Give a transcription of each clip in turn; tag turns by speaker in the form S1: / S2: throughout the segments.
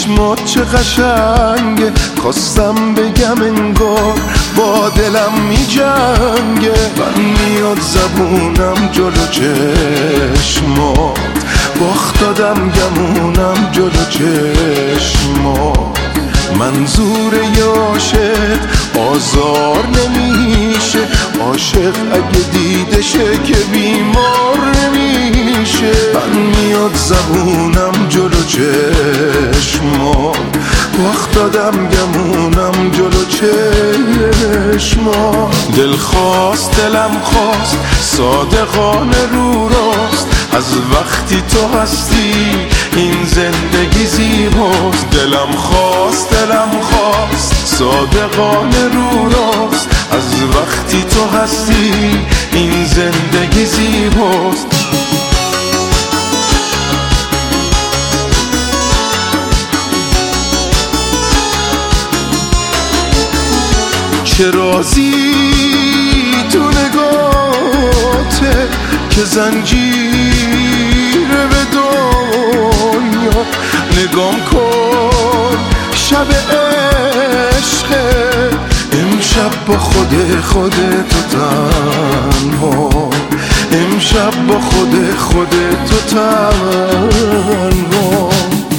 S1: چشمات چه قشنگه، خواستم بگم انگار با دلم می جنگه. من میاد زبونم جلو چشمات، باخت دادم گمونم جلو چشمات. منظور عاشق آزار نمیشه، عاشق اگه دیدشه که بیمار نمیشه. من میاد زبونم جلو چشمات، باخت دادم گمونم جلو چشمات. دل خواست دلم خواست صادقانه رو راست، از وقتی تو هستی این زندگی زیباست. دلم خواست دلم خواست صادقانه رو راست، از وقتی تو هستی این زندگی زیباست. چه رازی تو نگاته که زنجیره به دنیا. نگام کن شب عشقه، امشب با خودت تو تنها، امشب با خودت تو تنها.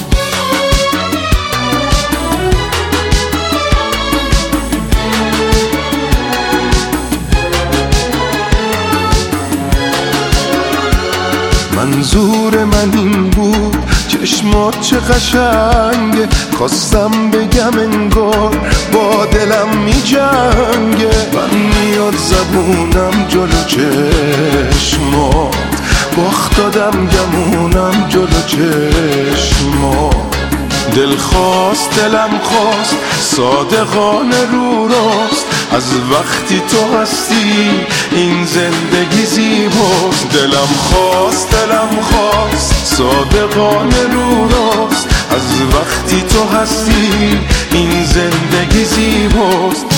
S1: منظور من این بود چشمات چه قشنگه، خواستم بگم انگار با دلم می جنگه. من میاد زبونم جلو چشمات، باخت دادم گمونم جلو چشمات. دل خواست دلم خواست صادقانه رو راست، از وقتی تو هستی این زندگی زیباست. دلم خواست دلم خواست صادقانه رو راست، از وقتی تو هستی این زندگی زیباست.